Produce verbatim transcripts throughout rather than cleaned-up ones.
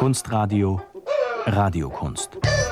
Kunstradio Radiokunst.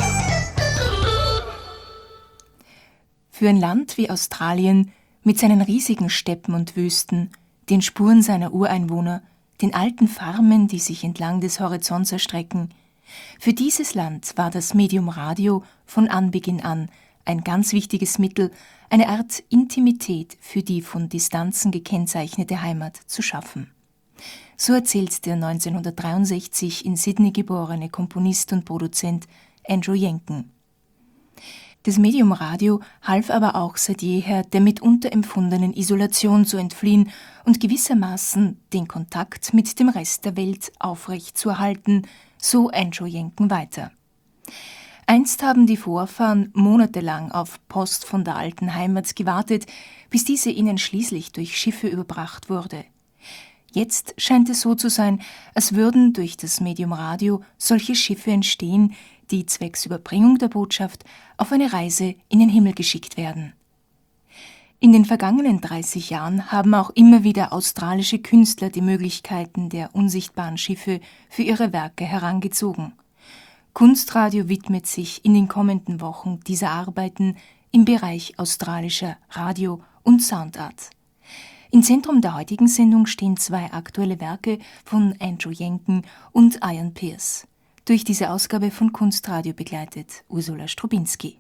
Für ein Land wie Australien mit seinen riesigen Steppen und Wüsten, den Spuren seiner Ureinwohner, den alten Farmen, die sich entlang des Horizonts erstrecken, für dieses Land war das Medium Radio von Anbeginn an ein ganz wichtiges Mittel, eine Art Intimität für die von Distanzen gekennzeichnete Heimat zu schaffen. So erzählt der neunzehnhundertdreiundsechzig in Sydney geborene Komponist und Produzent Andrew Jenken. Das Medium Radio half aber auch seit jeher, der mitunter empfundenen Isolation zu entfliehen und gewissermaßen den Kontakt mit dem Rest der Welt aufrechtzuerhalten, so Andrew Jenken weiter. Einst haben die Vorfahren monatelang auf Post von der alten Heimat gewartet, bis diese ihnen schließlich durch Schiffe überbracht wurde. Jetzt scheint es so zu sein, als würden durch das Medium Radio solche Schiffe entstehen, die zwecks Überbringung der Botschaft auf eine Reise in den Himmel geschickt werden. In den vergangenen dreißig Jahren haben auch immer wieder australische Künstler die Möglichkeiten der unsichtbaren Schiffe für ihre Werke herangezogen. Kunstradio widmet sich in den kommenden Wochen dieser Arbeiten im Bereich australischer Radio- und Soundart. Im Zentrum der heutigen Sendung stehen zwei aktuelle Werke von Andrew Jenken und Ian Pearce. Durch diese Ausgabe von Kunstradio begleitet Ursula Strubinski.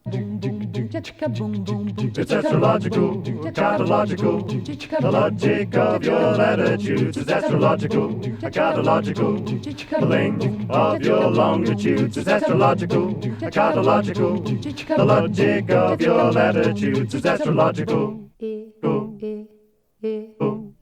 It's astrological, catalological, the logic of your latitudes is astrological, catalological, the length of your longitudes is astrological, catalological, the logic of your latitudes is astrological. Go, go,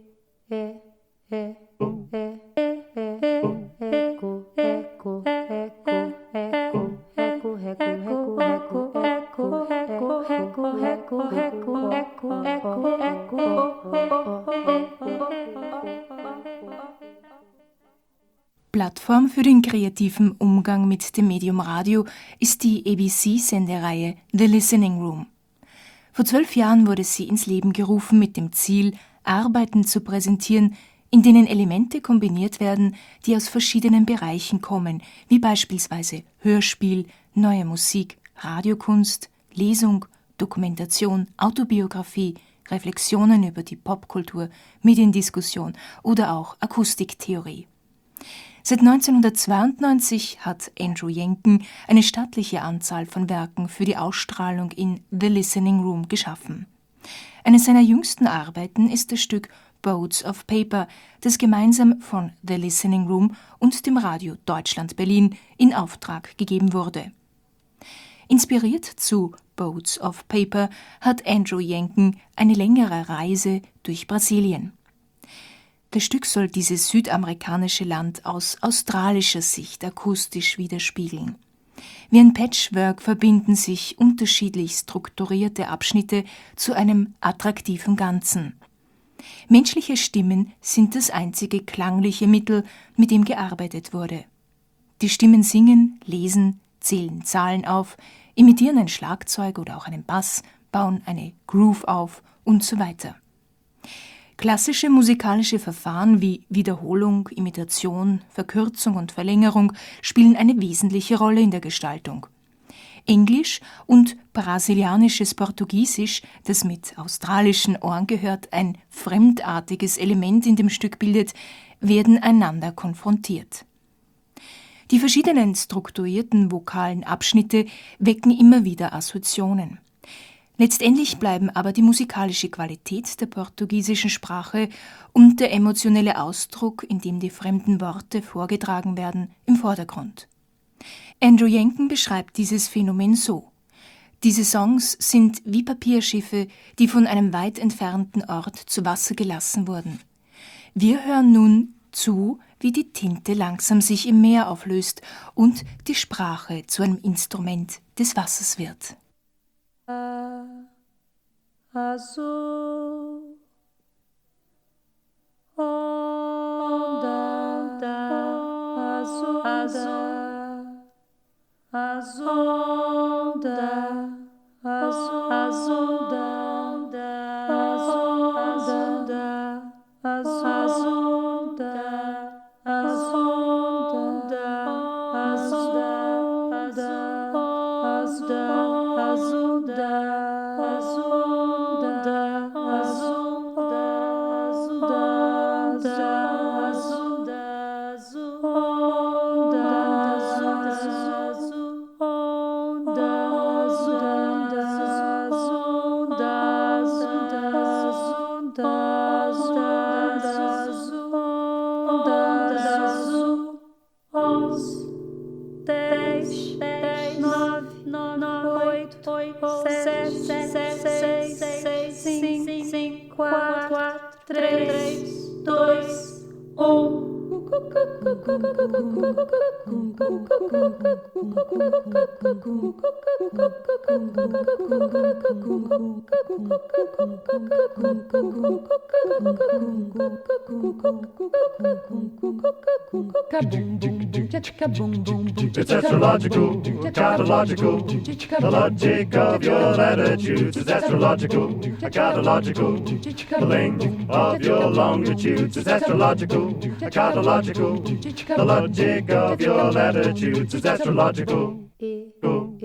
Plattform für den kreativen Umgang mit dem Medium Radio ist die A B C-Sendereihe The Listening Room. Vor zwölf Jahren wurde sie ins Leben gerufen mit dem Ziel, Arbeiten zu präsentieren, in denen Elemente kombiniert werden, die aus verschiedenen Bereichen kommen, wie beispielsweise Hörspiel, neue Musik, Radiokunst, Lesung, Dokumentation, Autobiografie, Reflexionen über die Popkultur, Mediendiskussion oder auch Akustiktheorie. Seit neunzehnhundertzweiundneunzig hat Andrew Jenken eine stattliche Anzahl von Werken für die Ausstrahlung in The Listening Room geschaffen. Eines seiner jüngsten Arbeiten ist das Stück Boats of Paper, das gemeinsam von The Listening Room und dem Radio Deutschland Berlin in Auftrag gegeben wurde. Inspiriert zu Boats of Paper hat Andrew Jenken eine längere Reise durch Brasilien. Das Stück soll dieses südamerikanische Land aus australischer Sicht akustisch widerspiegeln. Wie ein Patchwork verbinden sich unterschiedlich strukturierte Abschnitte zu einem attraktiven Ganzen. Menschliche Stimmen sind das einzige klangliche Mittel, mit dem gearbeitet wurde. Die Stimmen singen, lesen, zählen Zahlen auf, imitieren ein Schlagzeug oder auch einen Bass, bauen eine Groove auf und so weiter. Klassische musikalische Verfahren wie Wiederholung, Imitation, Verkürzung und Verlängerung spielen eine wesentliche Rolle in der Gestaltung. Englisch und brasilianisches Portugiesisch, das mit australischen Ohren gehört, ein fremdartiges Element in dem Stück bildet, werden einander konfrontiert. Die verschiedenen strukturierten vokalen Abschnitte wecken immer wieder Assoziationen. Letztendlich bleiben aber die musikalische Qualität der portugiesischen Sprache und der emotionelle Ausdruck, in dem die fremden Worte vorgetragen werden, im Vordergrund. Andrew Jenken beschreibt dieses Phänomen so: Diese Songs sind wie Papierschiffe, die von einem weit entfernten Ort zu Wasser gelassen wurden. Wir hören nun zu, wie die Tinte langsam sich im Meer auflöst und die Sprache zu einem Instrument des Wassers wird. Azul, onda, azul, azul, azul, onda, azul, azul, azul, azul, azul, azul, dez, dez, nove, nove, oito, oito, sete, sete, seis, seis, cinco, cinco, quatro, três, dois, um. It's astrological, catalological. The logic of your latitudes is astrological, catalological. The length of your longitudes is astrological, catalological. The logic of your latitudes is astrological. Go.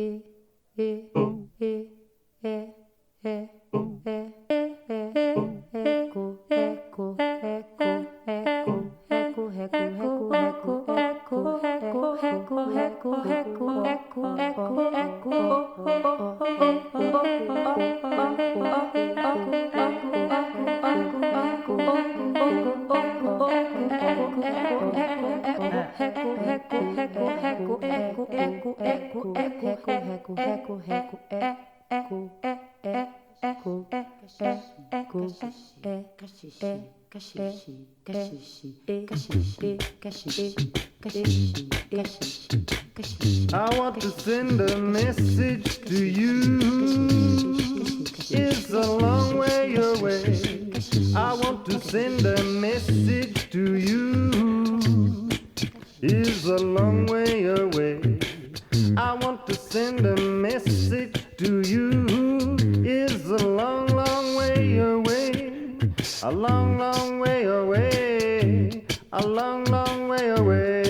I want to send a message to you. It's a long way away. I want to send a message to you. It's a long way away. I want to send a message to you. It's a long, long way away. A long, long way away. A long, long way away.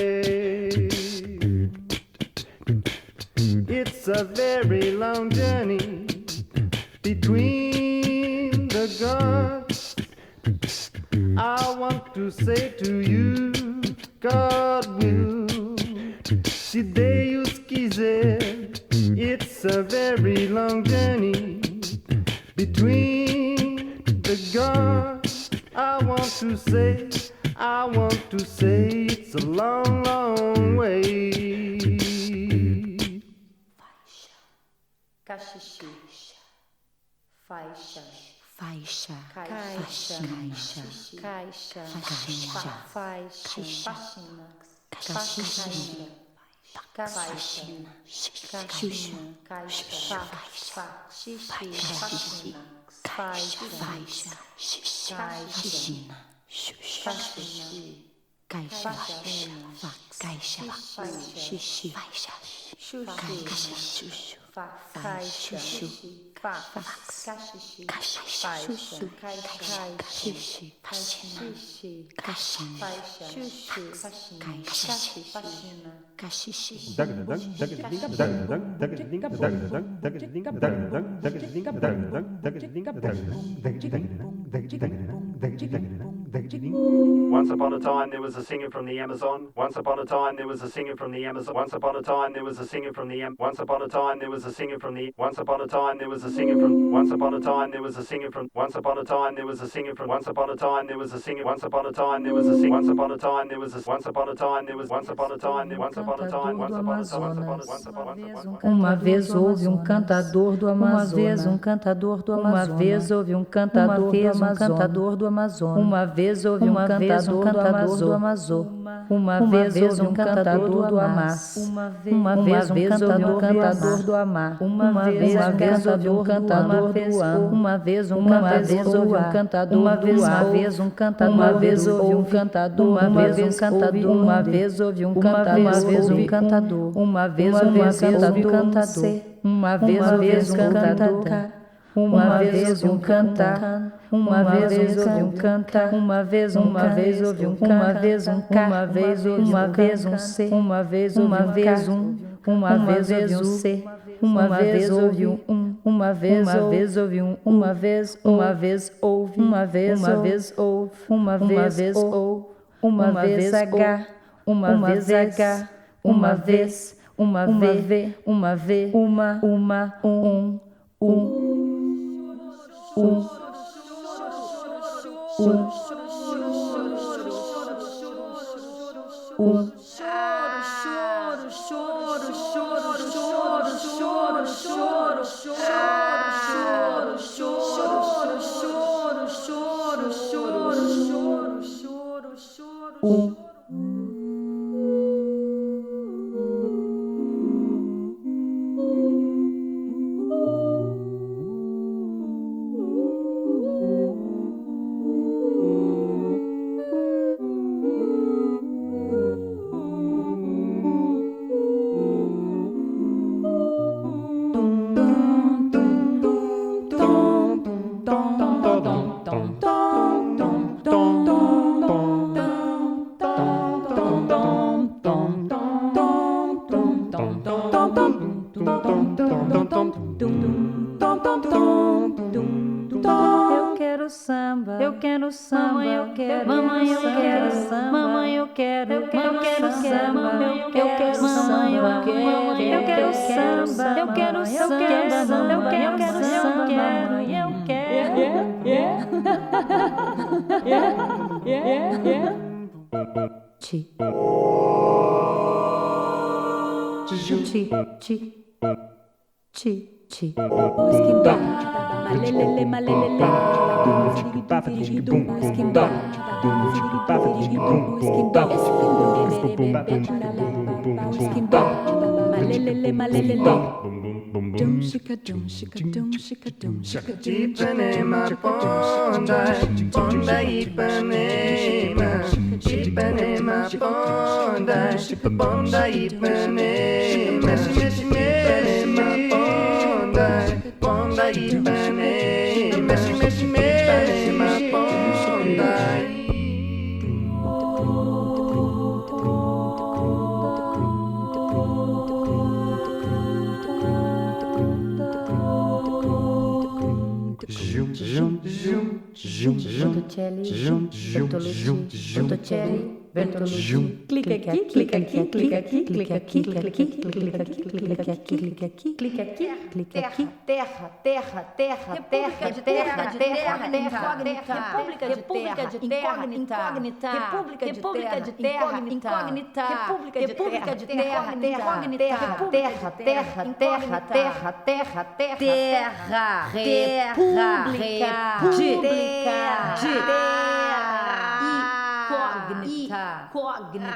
It's a very long journey between the gods. I want to say to you, God will, se Deus quiser. It's a very long journey between the gods. I want to say, I want to say, it's a long, long way. Caxixi, faixa, faixa, caixa, caixa, caixa, faixina, faixa, faxina, faxina, faxina, caixinha, caixa, xixi, faxina, faixa, faixa, caixinha, caixinha, caixa, caixa, xixi, faixa, caixa, xuxu, faixa, fax, caxixi, faixa, caixa, xixi, caixinha, faixa, xuxu, caixa, faxina, caxixi. Once upon a time there was a singer from the Amazon. Once upon a time there was a singer from the Amazon. Once upon a time there was a singer from the Am. Once upon a time there was a singer from the. Once upon a time there was a singer from. Once upon a time there was a singer from. Once upon a time there was a singer from. Once upon a time there was a singer. Once upon a time there was a singer. Once upon a time there was a. Once upon a time there was. Once upon a time there. Once upon a time. Once upon a time. Once upon a time. Uma vez houve um cantador do Amazonas. Uma vez um cantador do Amazonas. Uma vez houve um cantador do Amazonas. Uma vez houve um cantador do Amazonas. Uma vez houve um cantador do Amaz. Uma vez houve um cantador do Amar. Uma vez houve um cantador do Am. Uma vez um cantador do Am. Uma vez um cantador. Uma vez houve um cantador. Uma vez um cantador. Uma vez houve um cantador. Uma vez um cantador. Uma vez houve um cantador. Uma vez um cantador. Uma vez um cantar, uma vez houve um cantar, uma vez uma vez houve um uma vez um uma vez uma vez um ser, uma vez uma vez um uma vez houve um ser, uma vez houve um uma vez uma vez houve um uma vez uma vez houve uma vez uma vez houve uma vez houve uma vez h uma vez h uma vez uma vez uma vez uma uma um um Um, um, um, um, choro, choro, choro, choro, choro, choro, choro, choro, choro, choro, choro, choro, choro, choro, choro. Eu quero samba, eu quero samba, eu quero, mamãe, eu quero samba, mamãe, eu quero, eu quero samba, eu quero samba, eu quero samba, eu quero samba, eu quero samba, eu quero. Ti. Ti, ti, ti, ti. Malelele, malelele. Malelele, malelele. Dum shika dum shika dum shika dum shika dum. Ipanema, Ponda, Ponda, Ipanema, Ipanema, Ponda, Ponda, Ipanema, Ipanema, Ponda, Ponda, Ipanema, Ipanema, Ponda. Jum, jum, jum, jum, jum, jum, jum, jum, jum, Bertolucci, clica aqui, clica aqui, clica aqui, clica aqui, clica aqui, clica aqui, clica aqui, clica aqui, clica aqui, clica aqui. Terra, terra, terra, terra, de terra, de terra, incógnita, República de terra, incógnita, República de terra, incógnita, República de terra, incógnita, terra, terra, terra, terra, terra, terra, terra, República de terra. Incógnita. Incógnita.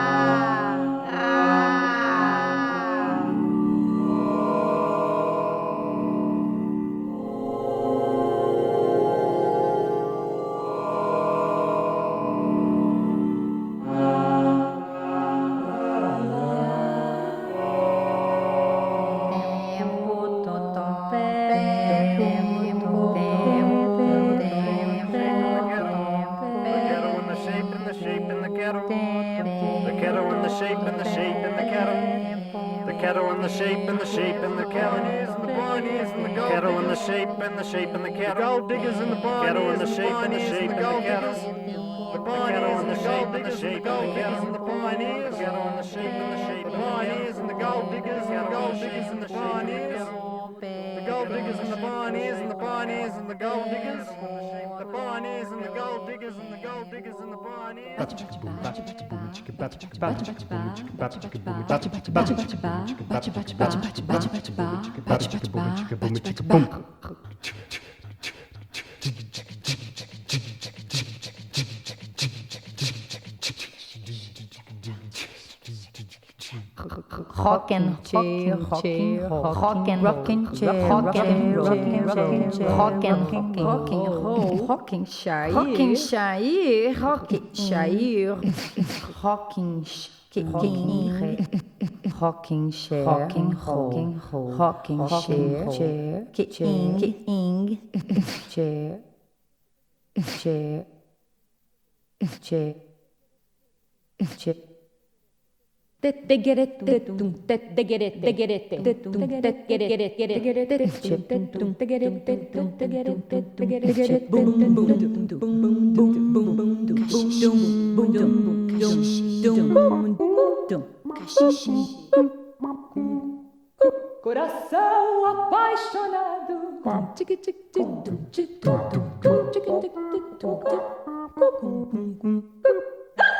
Shape and the shape and the Carolines and the Barneys and the kettle and the shape and the shape and the cattle. Gold diggers and the Barneys and the shape and the shape and the cattle. The Barneys and the shape and the shape and the cattle and the Barneys. The kettle and the shape and the shape and the Barneys and the gold diggers and the gold diggers and the Barneys. The gold diggers and the Barneys and the Barneys and the gold diggers. The Barneys and the gold diggers and the gold diggers and the Barneys. Rockin' chair, rockin', rockin', rockin' chair, rockin', rockin', rockin', rockin', rockin' chair, rockin' chair, rockin' chair, rockin' rocking chair, rocking rocking rocking chair, chair, king, ing, chair, chair, chair, chair. Te get it, te get it, te get it, te get it, te get it, get it, get it, get it, chip, te get it, te get it, te get it, get it, boom, boom, boom, boom, boom, boom, boom, boom, boom, boom, coração apaixonado.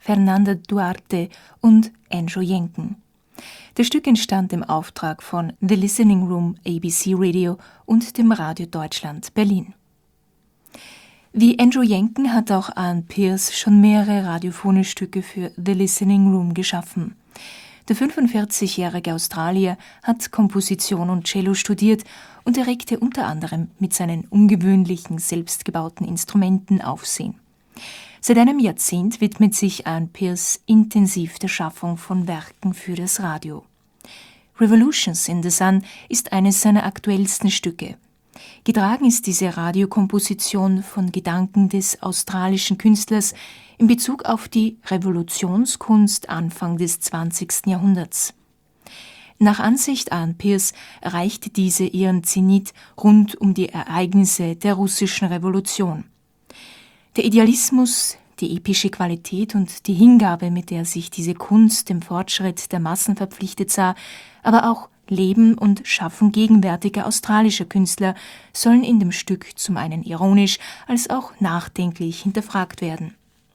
Fernanda Duarte und Andrew Jenken. Das Stück entstand im Auftrag von The Listening Room A B C Radio und dem Radio Deutschland Berlin. Wie Andrew Jenken hat auch Ian Pearce schon mehrere radiophone Stücke für The Listening Room geschaffen. Der fünfundvierzigjährige Australier hat Komposition und Cello studiert und erregte unter anderem mit seinen ungewöhnlichen, selbstgebauten Instrumenten Aufsehen. Seit einem Jahrzehnt widmet sich Ian Pearce intensiv der Schaffung von Werken für das Radio. Revolutions in the Sun ist eines seiner aktuellsten Stücke. Getragen ist diese Radiokomposition von Gedanken des australischen Künstlers in Bezug auf die Revolutionskunst Anfang des zwanzigsten Jahrhunderts. Nach Ansicht Ian Pearce erreichte diese ihren Zenit rund um die Ereignisse der russischen Revolution. Der Idealismus, die epische Qualität und die Hingabe, mit der sich diese Kunst dem Fortschritt der Massen verpflichtet sah, aber auch Leben und Schaffen gegenwärtiger australischer Künstler sollen in dem Stück zum einen ironisch als auch nachdenklich hinterfragt werden.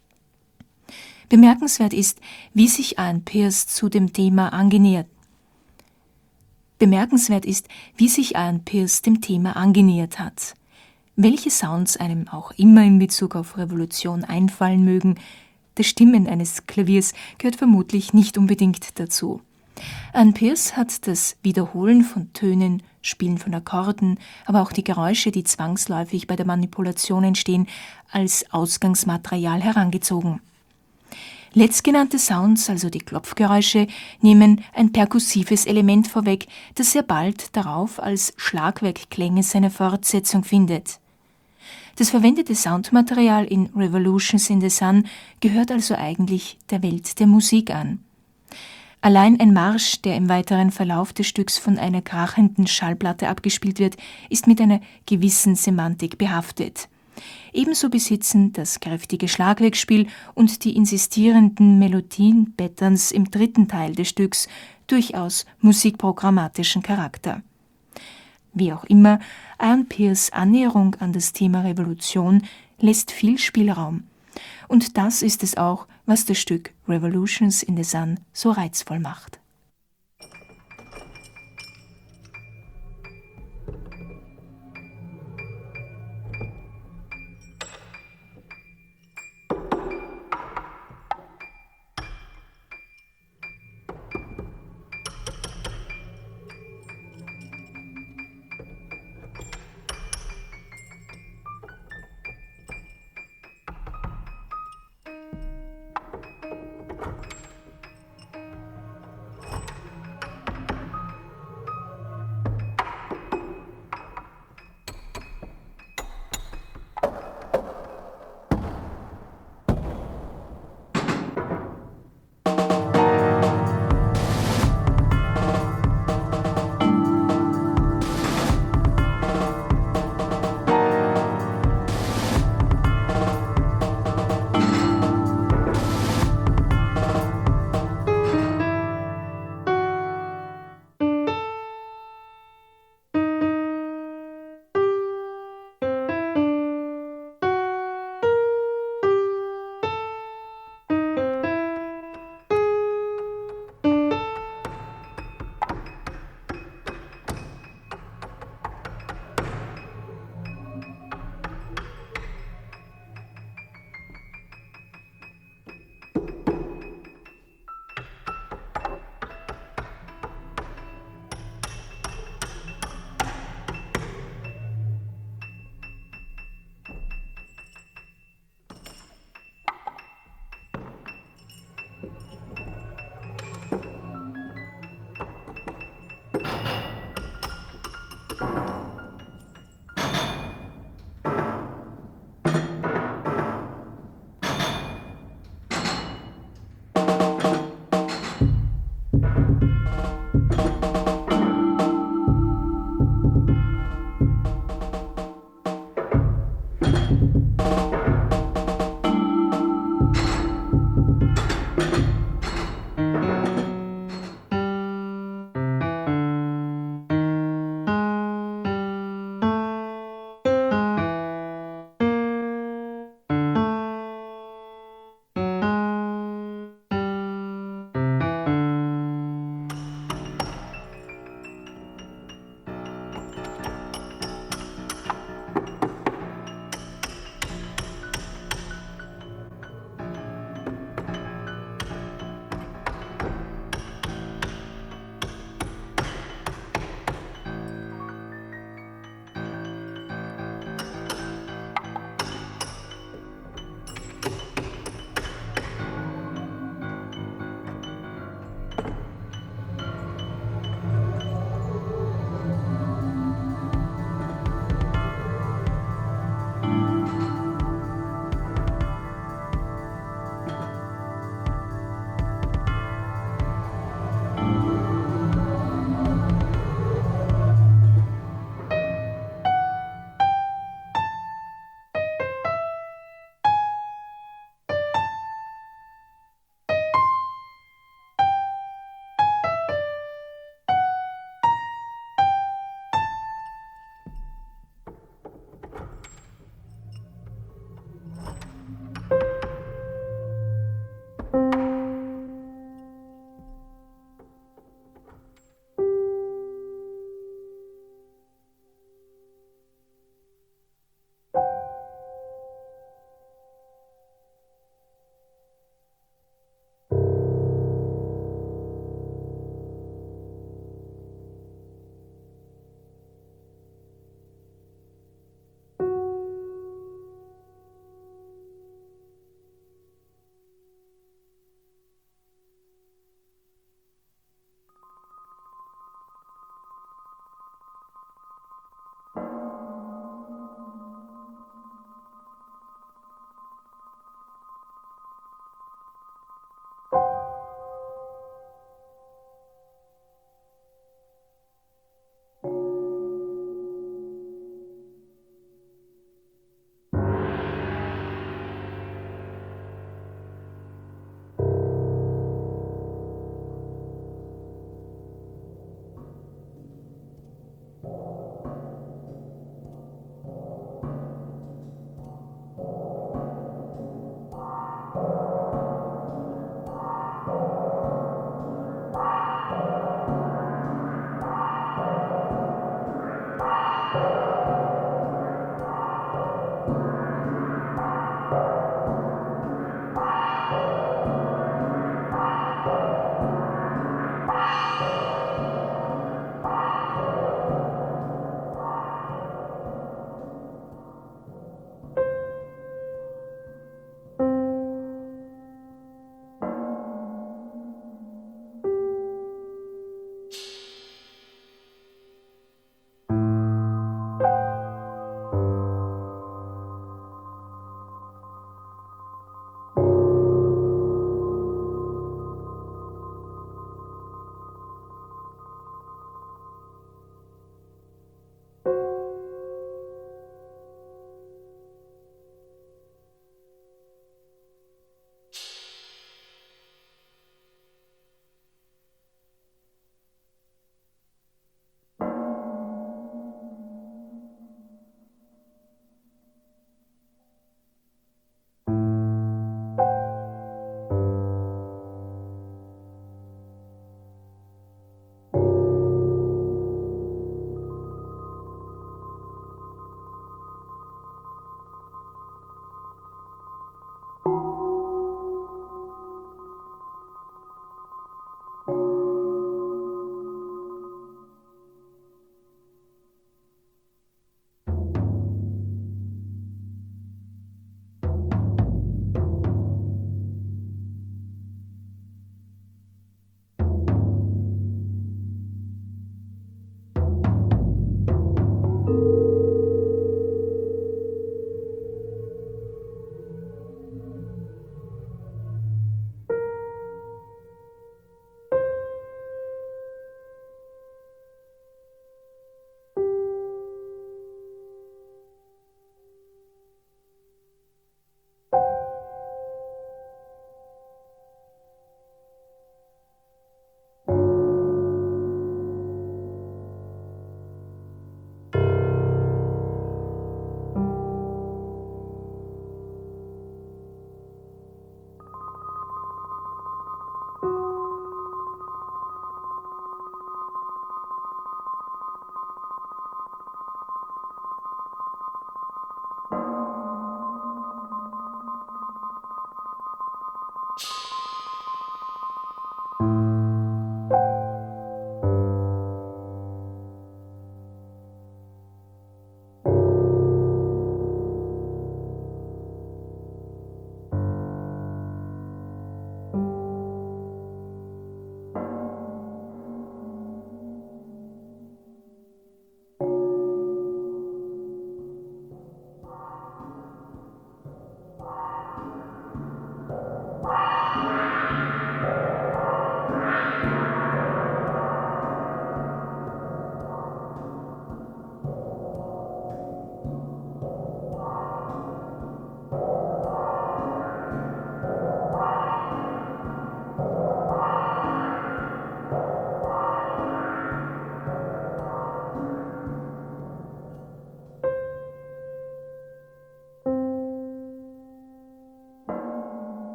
Bemerkenswert ist, wie sich Ian Pearce zu dem Thema angenähert. Bemerkenswert ist, wie sich Ian Pearce dem Thema angenähert hat. Welche Sounds einem auch immer in Bezug auf Revolution einfallen mögen, das Stimmen eines Klaviers gehört vermutlich nicht unbedingt dazu. Ian Pearce hat das Wiederholen von Tönen, Spielen von Akkorden, aber auch die Geräusche, die zwangsläufig bei der Manipulation entstehen, als Ausgangsmaterial herangezogen. Letztgenannte Sounds, also die Klopfgeräusche, nehmen ein perkussives Element vorweg, das sehr bald darauf als Schlagwerkklänge seine Fortsetzung findet. Das verwendete Soundmaterial in Revolutions in the Sun gehört also eigentlich der Welt der Musik an. Allein ein Marsch, der im weiteren Verlauf des Stücks von einer krachenden Schallplatte abgespielt wird, ist mit einer gewissen Semantik behaftet. Ebenso besitzen das kräftige Schlagwerkspiel und die insistierenden Melodien-Patterns im dritten Teil des Stücks durchaus musikprogrammatischen Charakter. Wie auch immer, Ian Pearce' Annäherung an das Thema Revolution lässt viel Spielraum. Und das ist es auch, was das Stück Revolutions in the Sun so reizvoll macht.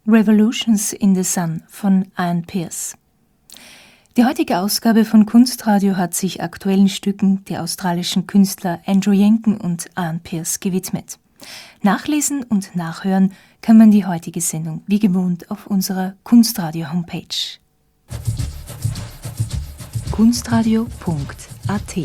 Revolutions in the Sun von Ian Pearce. Die heutige Ausgabe von Kunstradio hat sich aktuellen Stücken der australischen Künstler Andrew Jenken und Ian Pearce gewidmet. Nachlesen und nachhören kann man die heutige Sendung wie gewohnt auf unserer Kunstradio-Homepage. kunstradio punkt a t.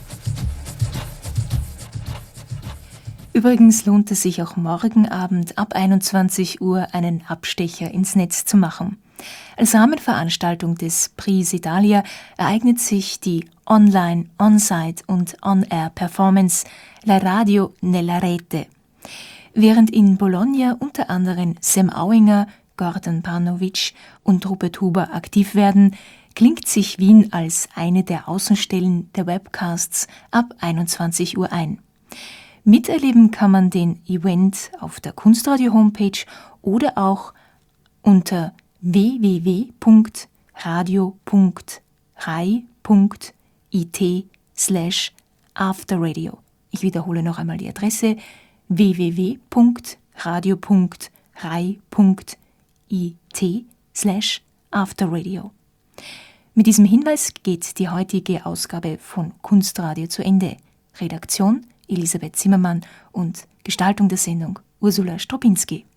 Übrigens lohnt es sich auch morgen Abend ab einundzwanzig Uhr einen Abstecher ins Netz zu machen. Als Rahmenveranstaltung des Prix Italia ereignet sich die Online, On-Site und On-Air-Performance La Radio nella Rete. Während in Bologna unter anderem Sam Auinger, Gordon Parnowitsch und Rupert Huber aktiv werden, klingt sich Wien als eine der Außenstellen der Webcasts ab einundzwanzig Uhr ein. Miterleben kann man den Event auf der Kunstradio-Homepage oder auch unter w w w punkt radio punkt rai punkt i t slash afterradio. Ich wiederhole noch einmal die Adresse w w w punkt radio punkt rai punkt i t slash afterradio. Mit diesem Hinweis geht die heutige Ausgabe von Kunstradio zu Ende. Redaktion Elisabeth Zimmermann und Gestaltung der Sendung Ursula Stropinski.